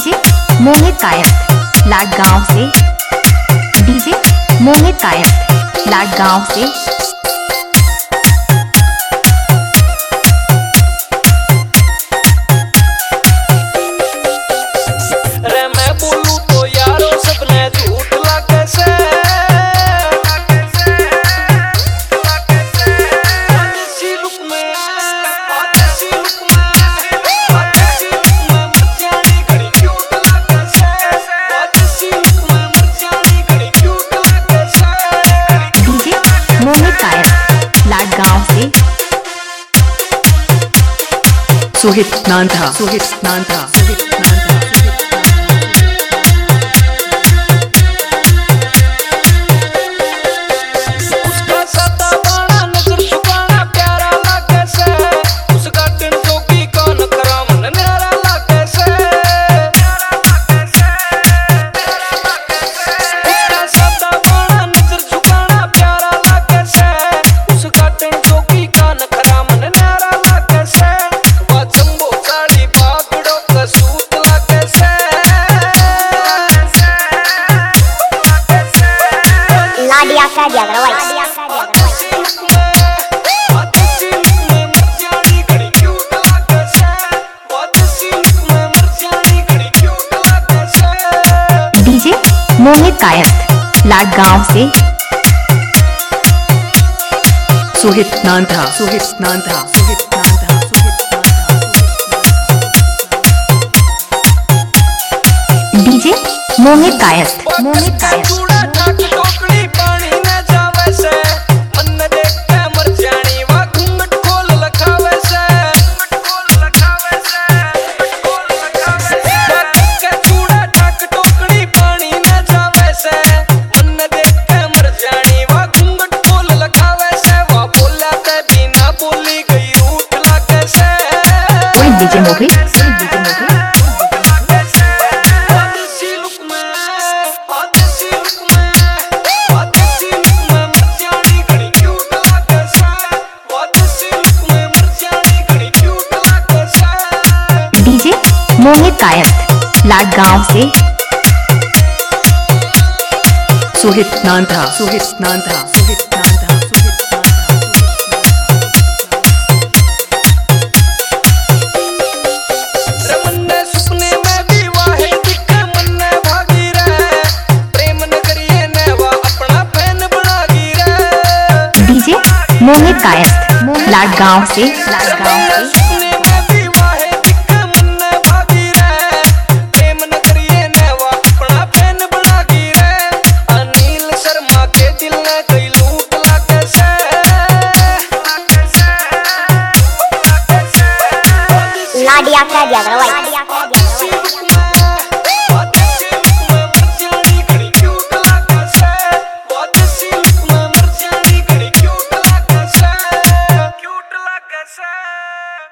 DJ Mohit Kayasth Ladgaon से। DJ Mohit Kayasth Ladgaon से। सोहित नांधा, सोहित नांधा, सोहित नांधा। उसका सदा बाणा नजर झुकाना प्यारा लागे से, उसका दिन जोगी कान करा मन न्यारा लागे से। उसका सदा बाणा नजर झुकाना प्यारा लागे से, उसका दिन जोगी कान करा मन न्यारा लागे से। लाडिया का जगरवाई डीजे मोहित कायस्थ लाडगांव से। Sohit Nandha, Sohit Nandha, Sohit Nandha, Sohit Nandha. DJ Mohit Kayasth, Mohit Kayasth. DJ Mohit, DJ Mohit. DJ Mohit Kayasth Ladgaon से। सोहित नांधा, सोहित नांधा, सोहित नांधा, सोहित मोहित कायस्थ लाडगांव से। लाडगांव से। लाडिया का जगरवाई